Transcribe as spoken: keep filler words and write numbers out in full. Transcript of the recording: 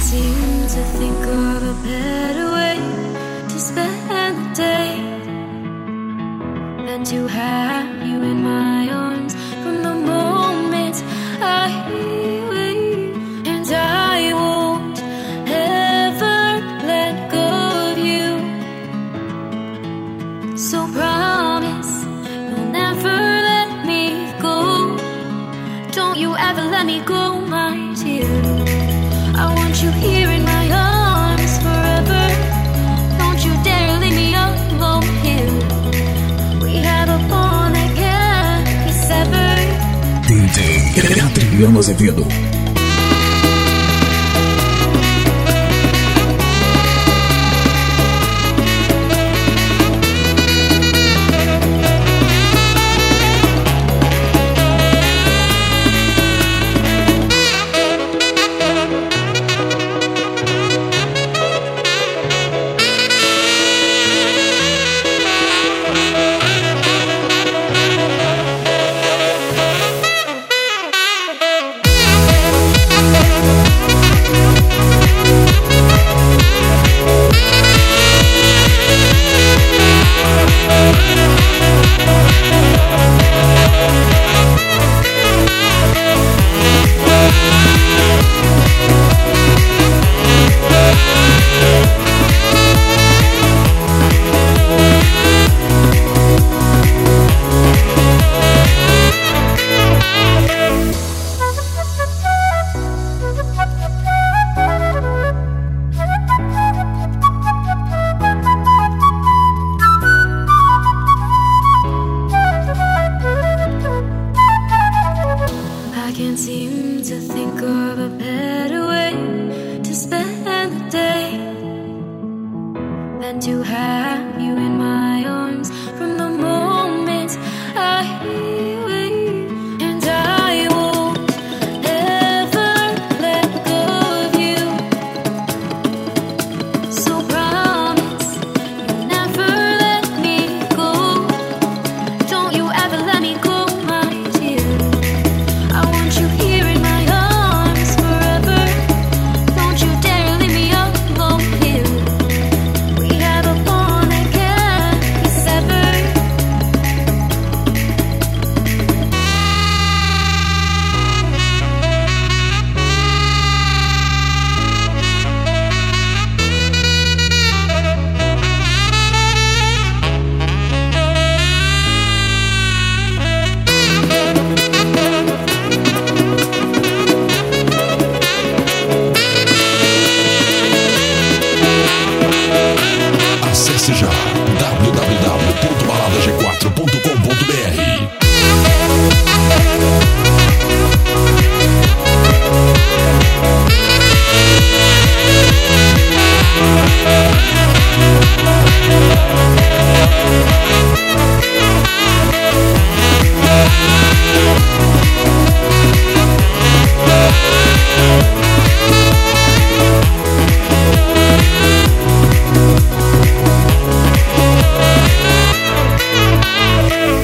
seem to think of a better way to spend the day than to have you in my arms from the moment I hear you. And I won't ever let go of you. So promise you'll never let me go. Don't you ever let me go, my dear. I want you here in my arms forever. Don't you dare leave me alone here. We have a bond that can't be severed. D J Adriano Azevedo.